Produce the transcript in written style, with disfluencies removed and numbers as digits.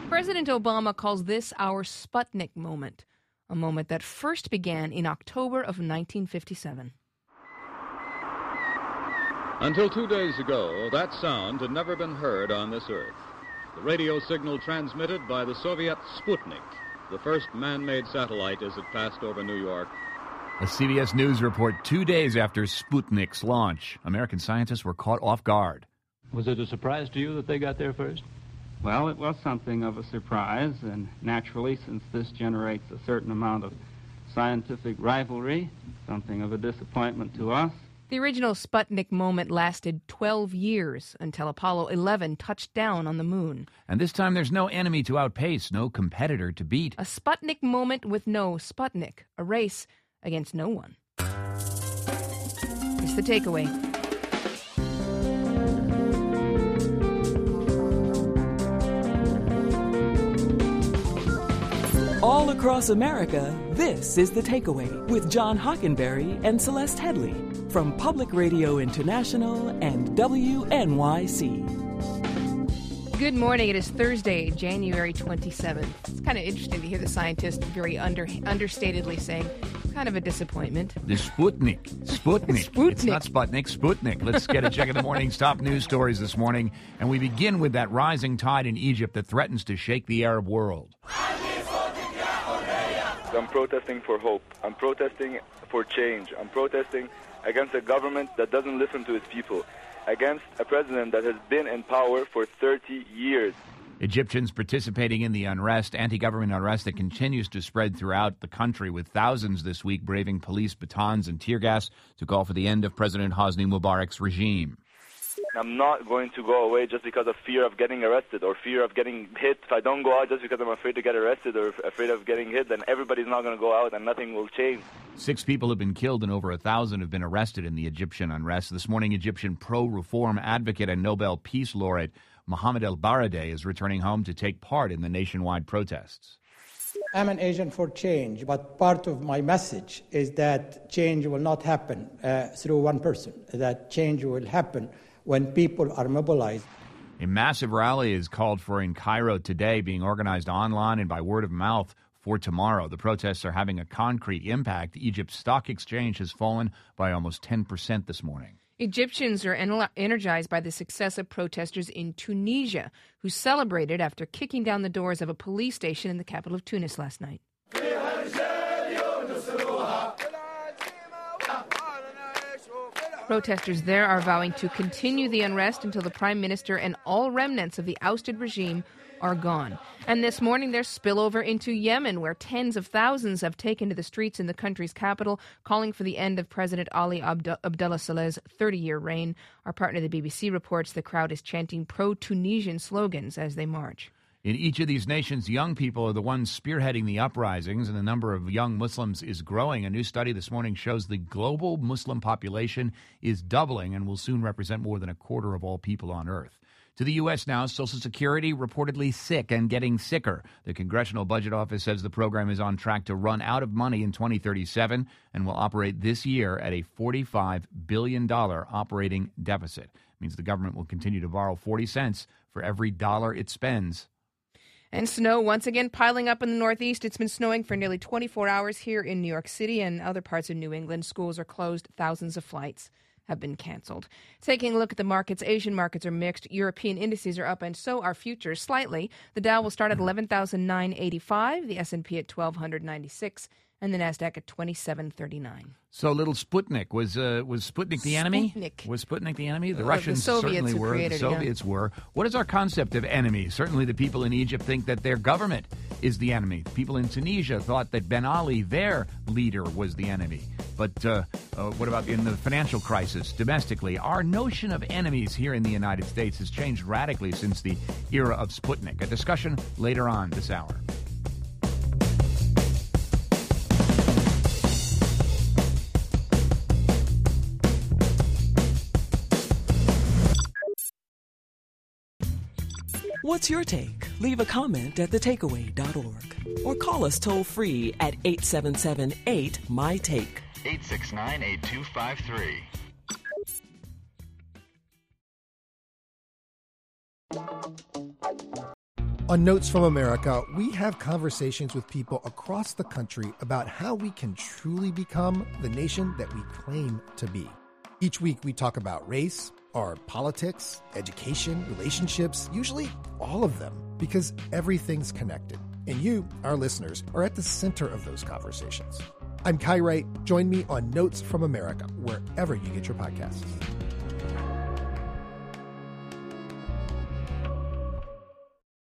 President Obama calls this our Sputnik moment, a moment that first began in October of 1957. Until 2 days ago, that sound had never been heard on this earth. The radio signal transmitted by the Soviet Sputnik, the first man-made satellite as it passed over New York. A CBS News report 2 days after Sputnik's launch. American scientists were caught off guard. Was it a surprise to you that they got there first? Well, it was something of a surprise, and naturally, since this generates a certain amount of scientific rivalry, something of a disappointment to us. The original Sputnik moment lasted 12 years until Apollo 11 touched down on the moon. And this time there's no enemy to outpace, no competitor to beat. A Sputnik moment with no Sputnik, a race against no one. It's the takeaway. All across America, this is The Takeaway with John Hockenberry and Celeste Headley from Public Radio International and WNYC. Good morning. It is Thursday, January 27th. It's kind of interesting to hear the scientist very understatedly saying, kind of a disappointment. The Sputnik. It's not Sputnik, Sputnik. Let's get a check of the morning's top news stories this morning. And we begin with that rising tide in Egypt that threatens to shake the Arab world. I'm protesting for hope. I'm protesting for change. I'm protesting against a government that doesn't listen to its people, against a president that has been in power for 30 years. Egyptians participating in the unrest, anti-government unrest that continues to spread throughout the country, with thousands this week braving police batons and tear gas to call for the end of President Hosni Mubarak's regime. I'm not going to go away just because of fear of getting arrested or fear of getting hit. If I don't go out just because I'm afraid to get arrested or afraid of getting hit, then everybody's not going to go out and nothing will change. 6 people have been killed and over 1,000 have been arrested in the Egyptian unrest. This morning, Egyptian pro-reform advocate and Nobel Peace Laureate Mohamed El-Baradei is returning home to take part in the nationwide protests. I'm an agent for change, but part of my message is that change will not happen through one person, that change will happen when people are mobilized. A massive rally is called for in Cairo today, being organized online and by word of mouth for tomorrow. The protests are having a concrete impact. Egypt's stock exchange has fallen by almost 10% this morning. Egyptians are energized by the success of protesters in Tunisia, who celebrated after kicking down the doors of a police station in the capital of Tunis last night. Protesters there are vowing to continue the unrest until the prime minister and all remnants of the ousted regime are gone. And this morning there's spillover into Yemen, where tens of thousands have taken to the streets in the country's capital, calling for the end of President Ali Abdullah Saleh's 30-year reign. Our partner, the BBC, reports the crowd is chanting pro-Tunisian slogans as they march. In each of these nations, young people are the ones spearheading the uprisings, and the number of young Muslims is growing. A new study this morning shows the global Muslim population is doubling and will soon represent more than a quarter of all people on Earth. To the U.S. now, Social Security reportedly sick and getting sicker. The Congressional Budget Office says the program is on track to run out of money in 2037 and will operate this year at a $45 billion operating deficit. It means the government will continue to borrow 40 cents for every dollar it spends. And snow once again piling up in the Northeast. It's been snowing for nearly 24 hours here in New York City and other parts of New England. Schools are closed. Thousands of flights have been canceled. Taking a look at the markets, Asian markets are mixed. European indices are up, and so are futures slightly. The Dow will start at 11,985, the S&P at 1,296, and the Nasdaq at 2739. So little Sputnik, was Sputnik the enemy? Was Sputnik the enemy? The Russians certainly were. The Soviets were. What is our concept of enemy? Certainly the people in Egypt think that their government is the enemy. The people in Tunisia thought that Ben Ali, their leader, was the enemy. But what about in the financial crisis domestically? Our notion of enemies here in the United States has changed radically since the era of Sputnik. A discussion later on this hour. What's your take? Leave a comment at thetakeaway.org or call us toll-free at 877-8-MY-TAKE. 869-8253. On Notes from America, we have conversations with people across the country about how we can truly become the nation that we claim to be. Each week, we talk about race, our politics, education, relationships, usually all of them, because everything's connected. And you, our listeners, are at the center of those conversations. I'm Kai Wright. Join me on Notes from America, wherever you get your podcasts.